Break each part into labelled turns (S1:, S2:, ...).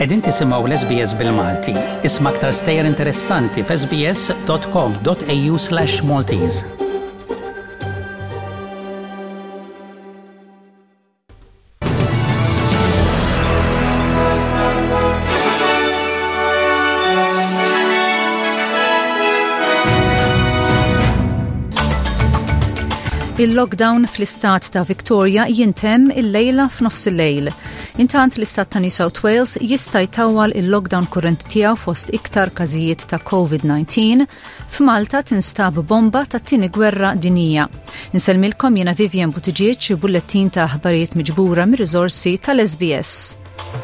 S1: Qegħdin tisimgħu l-SBS bil-Malti. Isma' aktar stejjer interessanti f'sbs.com.au/Maltese.
S2: Il-lockdown fl-istat ta' Victoria jintemm il-lejla f'nofs il-lejl. Intant l-istat ta' New South Wales jista' jtawwal il-lockdown kurrent tiegħu fost iktar każijiet ta' COVID-19. F'Malta tinstab bomba ta' tieni gwerra dinija. Insellmilkom jiena Vivian Buttigieg, bullettin ta' aħbarijiet miġbura mir-riżorsi tal-SBS.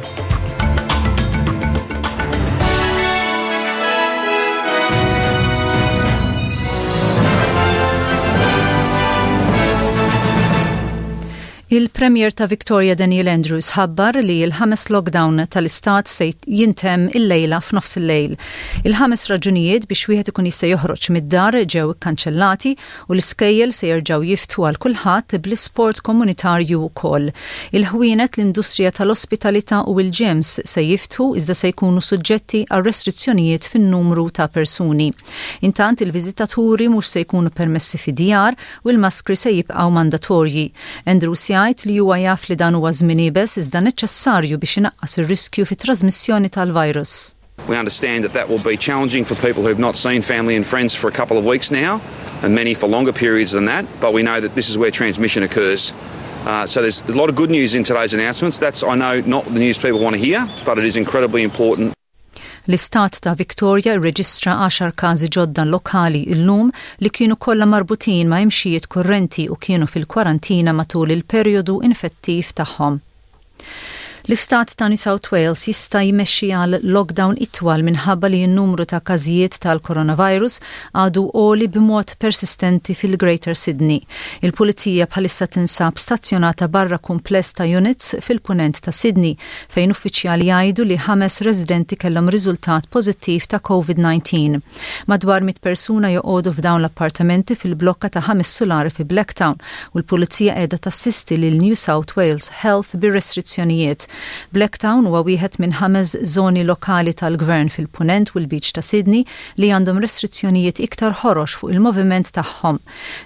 S2: Il-Premier ta' Victoria Daniel Andrews ħabbar li l-ħames lockdown tal-istat se jintemm il-lejla f'nofs il-lejl. Il-ħames raġunijiet biex wieħed ikun jista' joħroġ mid-dar ġew ikkanċellati u l-iskejjel se jerġgħu jiftħu għal kulħadd bl-isport komunitarju wkoll. Il-ħwienet l-industrija tal-ospitalità u l-ġems se jiftħu iżda se jkunu suġġetti għal restrizzjonijiet fin-numru ta' persuni. Intant il-viżitaturi mhux se jkunu permessi fid-djar u l-maskri se jibqgħu mandatorji. Andrews li huwa jaf li dan huwa żmien ibes iżda neċessarju biex inaqqas ir-riskju fit-trasmissjoni tal-virus.
S3: We understand that will be challenging for people who have not seen family and friends for a couple of weeks now, and many for longer periods than that, but we know that this is where transmission occurs. So there's a lot of good news in today's announcements. That's, I know, not the news people want to hear, but it is incredibly important.
S2: L-istat ta' Victoria rreġistra 10 każi ġodda lokali illum li kienu kollha marbutin ma' imxijiet kurrenti u kienu fil-kwarantina matul il-perjodu infettiv tagħhom. L-istat ta' New South Wales jista' jmexxi għal lockdown itwal minħabba li n-numru ta' każijiet tal-coronavirus għadu għoli b'mod persistenti fil-Greater Sydney. Il-Pulizija bħalissa tinsab stazzjonata barra kumpless ta' units fil-punent ta' Sydney fejn uffiċjali jgħidu li 5 residenti kellhom riżultat pożittiv ta' COVID-19. Madwar 100 persuna joqogħdu f'dawn l-appartamenti fil-blokka ta' 5 solari fi Blacktown u l-Pulizija qiegħda tassisti lil New South Wales Health bir-restrizzjonijiet. Blacktown huwa wieħed minn 5 żoni lokali tal-gvern fil-punent u l-Beach ta' Sydney li għandhom restrizzjonijiet iktar ħorox fuq il-moviment tagħhom.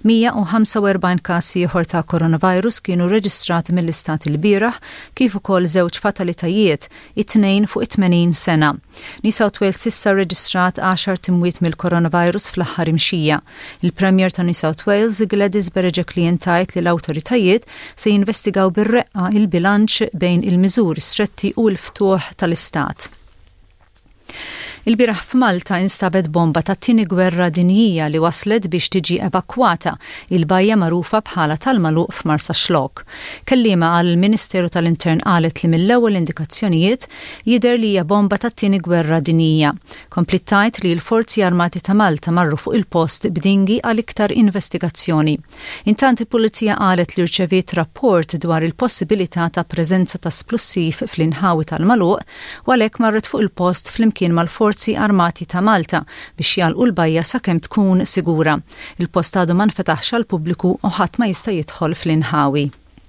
S2: 145 każ ieħor ta' coronavirus kienu reġistrati mill-istat il-bieraħ kif ukoll 2 fatalitajiet, 2 fuq 80 sena. New South Wales issa reġistrat 10 timwiet mill-coronavirus fl-aħħar imxija. Il-Premier ta' New South Wales Gladys Berejiklian tajt li l-awtoritajiet se jinvestigaw bir-reqqa il-bilanċ bejn il-miżuri stretti u l-ftuħ tal-istat. Il-biraħ f'Malta instabet bomba ta' tieni gwerra dinjija li waslet biex tiġi evakwata il-bajja magħrufa bħala tal-Maluq f'Marsa Xlok. Kelliema għal Ministeru tal-Intern qalet li mill-ewwel indikazzjonijiet jidher li hija bomba ta' tieni gwerra dinjija. Komplit tajt li l-Forzi Armati ta' Malta marru fuq il-post b'dingi għal iktar investigazzjoni. Intant il-Pulizija qalet li rċeviet rapport dwar il-possibilità ta' preżenza ta' splussiv fl-inħawi tal-Maluq u għalhekk marret fuq il-post flimkien mal-Forzi Armati ta' Malta biex jgħalqu l-bajja sakemm tkun sigura. Il-post għadu ma nfetaħx għall pubbliku u ħadd ma jista' jidħol fl-inħawi.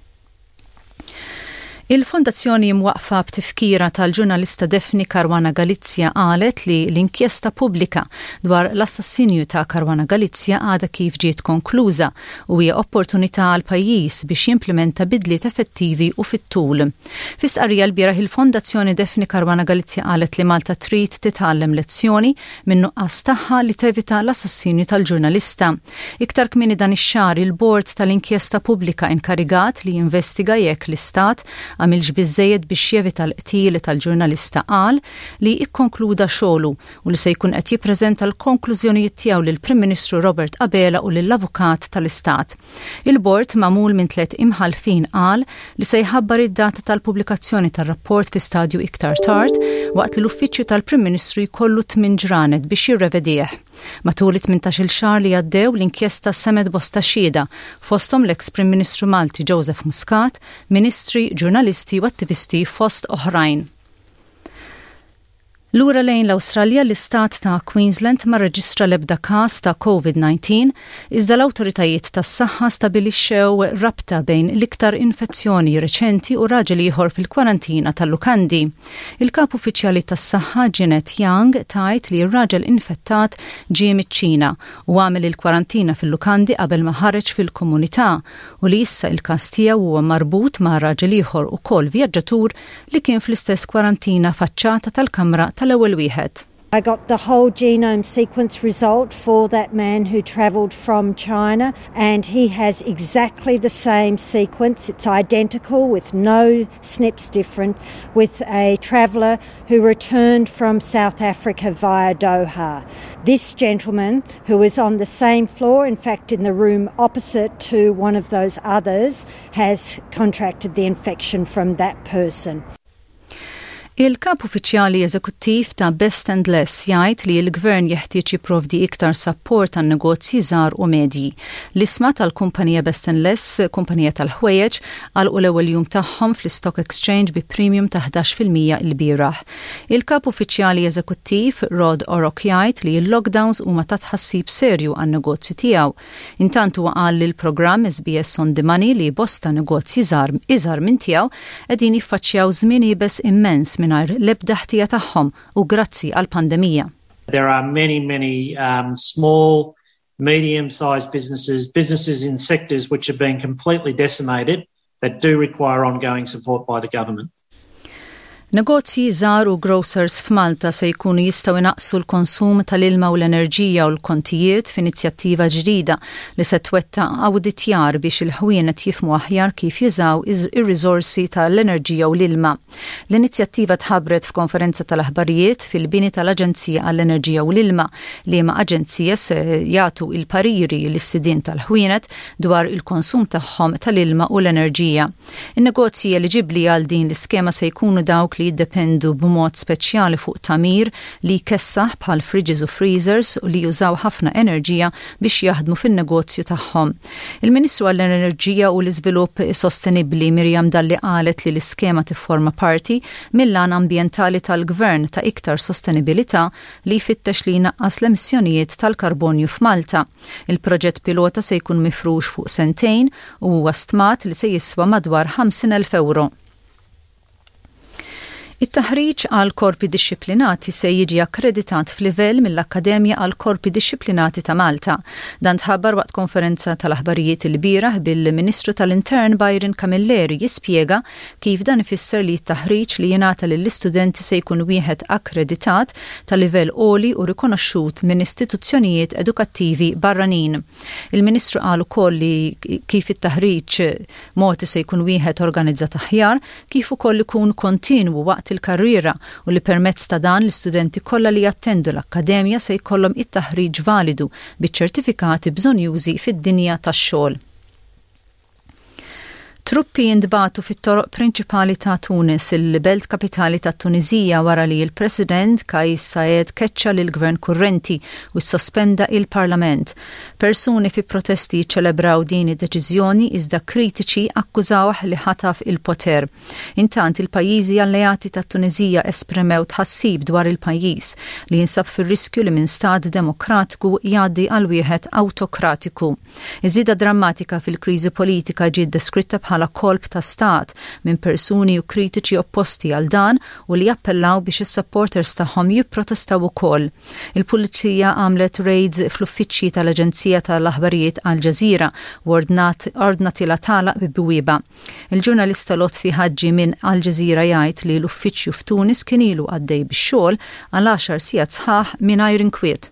S2: Il-Fondazzjoni mwaqfa b'tifkira tal-ġurnalista Daphne Caruana Galizia qalet li l-inkjesta pubblika dwar l-assassinju ta' Caruana Galizia għadha kif ġiet konkluża u hija opportunità għal pajjiż biex jimplementa bidliet effettivi u fit-tul. Fis-stqarrija l-bieraħ il-Fondazzjoni Daphne Caruana Galizia qalet li Malta trid titgħallem lezzjoni minn nuqqas tagħha li tevita l-assassinju tal-ġurnalista. Iktar kmieni dan ix-xahar il-Bord tal-Inkjesta Pubblika inkarigat li jinvestiga jekk l-Istat għamilx biżżejjed biex jevita l-qtil tal-ġurnalista qal li ikkonkluda xogħlu u li se jkun qed jippreżenta l-konklużjonijiet tiegħu lill-Prim Ministru Robert Abela u lill-Avukat tal-Istat. Il-Bord magħmul minn 3 imħalfin qal li se jħabbar id-data tal-pubblikazzjoni tar-rapport fi stadju iktar tard waqt li l-Uffiċċju tal-Prim Ministru jkollu 8 ġranet biex jirrevedih. Matul 18-il xahar li għaddew l-inkjesta semed bosta xhieda fosthom l-eks Prim Ministru Malti Joseph Muscat, ministri, ġurnalisti u attivisti fost oħrajn. Lura lejn l-Awstralja l-istat ta' Queensland ma reġistra l-ebda każ ta' COVID-19 iżda l-awtoritajiet tas-saħħa stabilixxew rabta bejn l-iktar infezzjoni reċenti u raġel ieħor fil-kwarantina tal-lukandi. Il-kap uffiċjali tas-saħħa Janet Young tajt li r-raġel infettat ġie miċ-Ċina u għamel il-kwarantina fil-lukandi qabel ma ħareġ fil-komunità u li issa il-każ tiegħu huwa marbut ma' raġel ieħor ukoll vjaġġatur li kien fl-istess kwarantina faċċata tal-kamra tal-ewwel wieħed.
S4: I got the whole genome sequence result for that man who travelled from China, and he has exactly the same sequence. It's identical with no SNPs different, with a traveller who returned from South Africa via Doha. This gentleman, who was on the same floor, in fact in the room opposite to one of those others, has contracted the infection from that person.
S2: Il-kap uffiċjali eżekuttiv ta' Best and Less jgħid li l-gvern jeħtieġ jipprovdi iktar support għan negozji żgħar u medji. L-isma tal-kumpanija Best and Less, kumpanija tal-ħwejjeġ, għalqu l-ewwel jum tagħhom fl-Stock Exchange bi premium ta' 11% il-bieraħ. Il-kap uffiċjali eżekuttiv Rod Orok jgħid li l-lockdowns huma ta' tħassib serju għan negozju tiegħu. Intant huwa qal li l-programm SBS on the Money li bosta negozji iżgħar minn tiegħu qegħdin jiffaċċjaw żmien ibes immens mingħajr l-ebda ħtija tagħhom u grazzi għall-pandemija.
S5: There are many small, medium-sized businesses in sectors which have been completely decimated that do require ongoing support by the government.
S2: Negozji żgħar u grocers f'Malta se jkunu jistgħu inaqsu l-konsum tal-ilma u l-enerġija u l-kontijiet f'inizjattiva ġdida li se twettaq awditjar biex il-ħwienet jifhmu aħjar kif jużaw ir-riżorsi tal-enerġija u l-ilma. L-inizjattiva tħabbret f'konferenza tal-aħbarijiet fil-bini tal-Aġenzija għall-Enerġija u l-Ilma li ma' aġenzija se jagħtu il-pariri lis-sidien tal-ħwienet dwar il-konsum tagħhom tal-ilma u l-enerġija. In-negozji eliġibbli għal din l-iskema se jkunu dawk li jiddependu b'mod speċjali fuq tamir li jkessaħ bħal fridges u freezers u li jużaw ħafna enerġija biex jaħdmu fin-negozju tagħhom. Il-Ministru għall-Enerġija u l-Iżvilupp Sostenibbli Mirjam Dalli qalet li l-iskema tifforma parti mill-għan ambjentali tal-Gvern ta' iktar sostenibilità li jfittex li jnaqqas l-emissjonijiet tal-karbonju f'Malta. Il-proġett pilota se jkun mifrux fuq sentejn u huwa stmat li se jiswa madwar 50,000 euro. It-taħriġ għal korpi dixxiplinati se jiġi akkreditat f'livell mill-Akkademja għal korpi dixxiplinati ta' Malta. Dan tħabbar waqt konferenza tal-aħbarijiet il-bieraħ bil-Ministru tal-Intern Byron Camilleri jispjega kif dan ifisser li t-taħriġ li jingħata lill-istudenti se jkun wieħed akkreditat ta' livell għoli u rikonoxxut minn istituzzjonijiet edukattivi barranin. Il-Ministru qal ukoll li kif it-taħriġ moti se jkun wieħed organizzat aħjar, kif ukoll ikun kontinwu waqt il-karriera u li permezz ta' dan l-istudenti kollha li jattendu l-akkademja se jkollhom it-taħriġ validu biċ-ċertifikati bżonjużi fid-dinja tax-xogħol. Truppi jindbatu fit-toroq prinċipali ta' Tunis, il-belt kapitali ta' Tunizija wara li il-President Kais Saied keċċa lill-gvern kurrenti u sospenda il-Parlament. Persuni fi protesti ċelebraw din id-deċiżjoni iżda kritiċi akkużawh li ħataf il-poter. Intant il-pajjiżi alleati ta' Tunizija esprimew tħassib dwar il-pajjiż li jinsab fir-riskju li minn stat demokratiku jgħaddi għal wieħed awtokratiku. Iżida drammatika fil-kriżi politika ġiet deskritta bħala kolb ta' stat minn persuni u kritiċi opposti għal dan u li jappellaw biex is-supporters tagħhom jipprotestaw ukoll. Il-Pulizija għamlet raids fl-uffiċċji tal-Aġenzija tal-Aħbarijiet Al Jazeera u ordnat la tagħlaq bi-bwieba. Il-ġurnalista Lotfi Ħaġġi minn Al Jazeera jgħid li l-uffiċċju f'Tunis kien ilu għaddej bix-xogħol għal 10 sigħat sħaħ mingħajr inkwiet.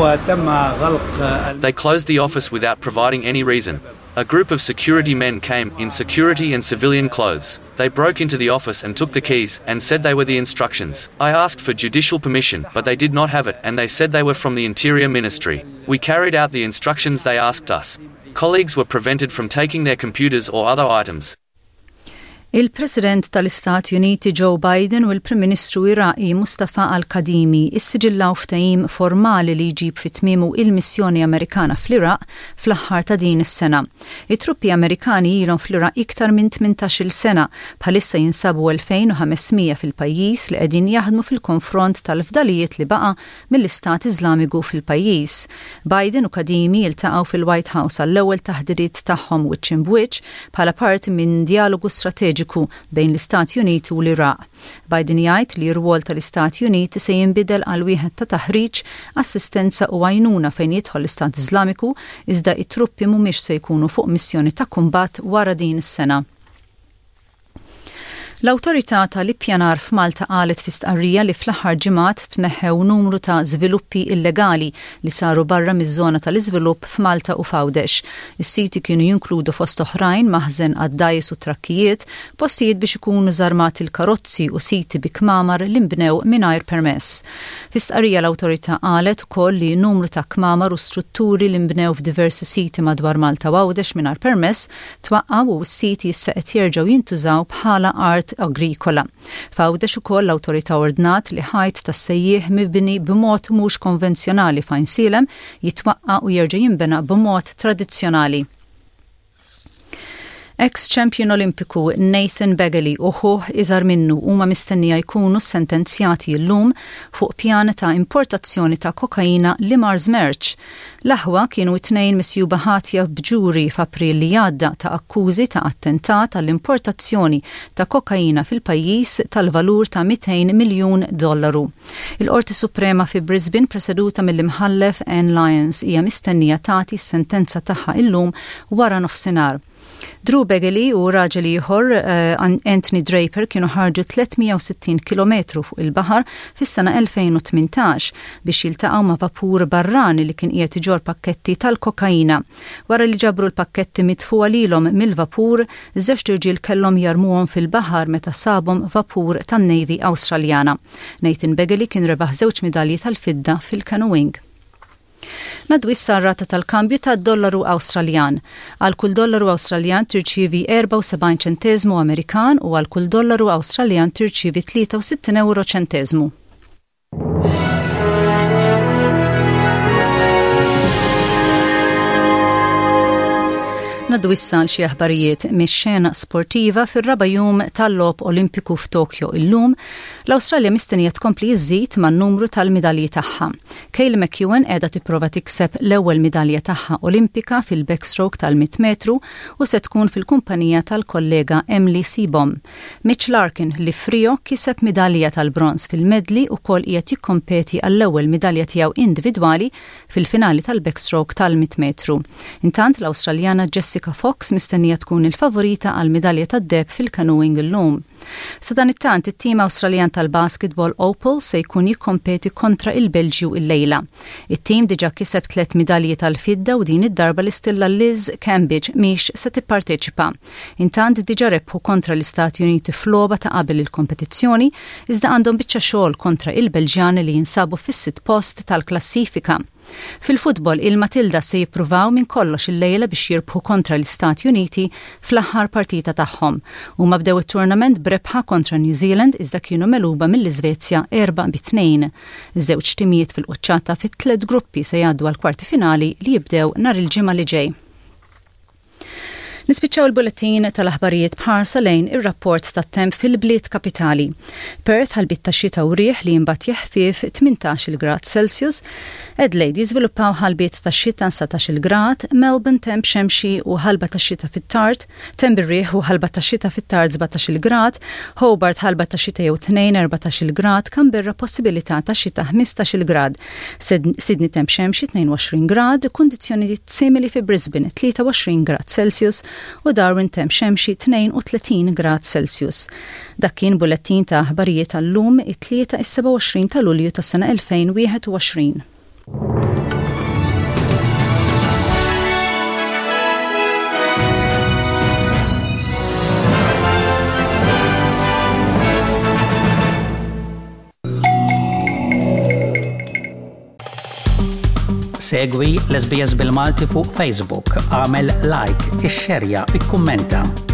S6: They closed the office without providing any reason. A group of security men came in security and civilian clothes. They broke into the office and took the keys and said they were the instructions. I asked for judicial permission, but they did not have it, and they said they were from the Interior Ministry. We carried out the instructions they asked us. Colleagues were prevented from taking their computers or other items.
S2: Il-President tal-Istati Uniti Joe Biden u l-Prim Ministru Iraqi Mustafa al-Kadhimi issiġillaw ftehim formali li jġib fit-tmiemu il-missjoni Amerikana fl-Iraq fl-aħħar ta' din is-sena. It-truppi Amerikani ilhom fl-Iraq iktar minn 18-il sena bħalissa jinsabu 2500 fil-pajjiż li qegħdin jaħdmu fil-konfront tal-fdalijiet li baqa' mill-Istat Iżlamiku fil-pajjiż. Biden u Kadhimi iltaqgħu fil-White House għall-ewwel taħdidiet tagħhom wiċċ imbuċ bħala parti minn dijalogu strateġiku bejn l-Istati Uniti u l-Iraq. Biden jgħid li r-rwol tal-Istati Uniti se jinbidel għal wieħed ta' taħriġ, assistenza u għajnuna fejn jidħol l-Istat Iżlamiku iżda it-truppi mhumiex se jkunu fuq missjoni ta' kumbatt wara din is-sena. L-awtorità tal-ippjanar f'Malta qalet fi stqarrija li fl-aħħar ġimgħat tneħħew numru ta' żviluppi illegali li saru barra miż-żona tal-iżvilupp f'Malta u f'Għawdex. Is-siti kienu jinkludu fost oħrajn maħżen għaddajjes u trakkijiet, postijiet biex ikunu żarmati l-karozzi u siti bi kmamar li nbnew mingħajr permess. Fi stqarrija l-awtorità qalet ukoll li numru ta' kmamar u strutturi li nbnew f'diversi siti madwar Malta u Għawdex mingħajr permess twaqqgħu u s-siti issa qed jerġgħu jintużaw bħala art agrikola. F'Għawdex ukoll l-awtorità ordnat li ħajt tas-sejjieħ mibni b'mod mhux konvenzjonali f'Għajn Silem jitwaqqa' u jerġa' jinbena b'mod tradizzjonali. Ex-champion Olimpiku Nathan Begley u ħuh iżar minnu huma mistennija jkunu sentenzjati llum fuq pjan ta' importazzjoni ta' kokaina li mar żmerġ. L-aħwa kienu t-tnejn misjuba ħatja b'ġuri f'April li għadda ta' akkużi ta' attentat għall-importazzjoni ta' kokaina fil-pajjiż tal-valur ta' $200 miljun. Il-Qorti Suprema fi Brisbane preseduta mill-imħallef Anne Lyons hija mistennija tagħti s-sentenza tagħha llum wara nofsinhar. Drew Begley u raġel ieħor Anthony Draper kienu ħarġu 360 kilometru fuq il-baħar fis-sena 2018 biex jiltaqgħu ma' vapur barrani li kien qiegħed iġorr pakketti tal-kokaina. Wara li ġabru l-pakketti midfuqa lilhom mill-vapur, żewġ irġiel kellhom jarmuhom fil-baħar meta sabhom vapur tan-Navy Awstraljana. Nathan Begley kien rebaħ żewġ midalji tal-fidda fil-canoeing. Naddu issa r-rata tal-kambju tad-dollaru Awstraljan. Għal kull dollaru Awstraljan tirċievi 74 ċentesmu Amerikan u għal kull dollaru Awstraljan tirċievi 63 euro ċentesmu. Naddu issa xi aħbarijiet mix-xena sportiva fir-raba' jum tal-logħob Olimpiku f'Tokyo illum, l-Awstralja mistennija tkompli iżżid man-numru tal-midalji tagħha. Kayleigh McEwen qiegħda tipprova tikseb l-ewwel midalja tagħha Olimpika fil-backstroke tal-100 metru u se tkun fil-kumpanija tal-kollega Emily Seebohm. Mitch Larkin li f'Rio kiseb midalja tal-bronz fil-medley ukoll qiegħed jikkompeti għall-ewwel midalja tiegħu individwali fil-finali tal-backstroke tal-100 metru. Intant l-Awstraljana Jessica Fox mistennija tkun il-favorita għal midalja tad-deheb fil-canoeing illum. Sa dan it-tant it-tim Awstraljan tal-basketball Opal se jkun jikkompeti kontra il-Belġju il-lejla. It-tim diġà kiseb 3 midalji tal-fidda u din id-darba l-istilla Liz Cambridge mhix se tipparteċipa. Intant diġà rebħu kontra l-Istati Uniti f'logħba ta' qabel il-kompetizzjoni, iżda għandhom biċċa xogħol kontra il-Belġjani li jinsabu fis-sitt post tal-klassifika. Fil-futbol il-Matilda se jippruvaw minn kollox il-lejla biex jirbħu kontra l-Istati Uniti fl-aħħar partita tagħhom. Huma bdew it-turnament b'rebħa kontra New Zealand iżda kienu meluba mill-Iżvezja 4-2. Iż-żewġ timijiet fil-quċċata fit-tliet gruppi se jgħaddu għall kwarti finali li jibdew nhar il-ġimgħa li ġej. Nispiċċaw il-bulletin tal-aħbarijiet bħarsa lejn ir-rapport tat-temp fil-bliet kapitali. Perth ħalbit tax-xita u rieħ li jinbagħad jeħfief 18 grad Celsius, Adelaide jiżviluppaw ħalbiet tax-xita 17 grad, Melbourne temp xemxi u ħalba tax-xita fit-tard, temp ir-rieħ u ħalba tax-xita fit-tard 17 grad, Hobart ħalba tax-xita jew 14 grad, Canberra possibilità tax-xita 15 grad, Sydney temp xemxi 22 grad, kundizzjonijiet simili fi Brisbane 23 grad Celsius u Darwin temp xemxi 32 grad Celsius. Dak kien bulettin ta' aħbarijiet tal-lum it-3 is-27 ta' Lulju tas-sena 2021.
S1: Segwi l-SBS bil-Malti fuq Facebook, għamel like, ixxerja, ikkummenta.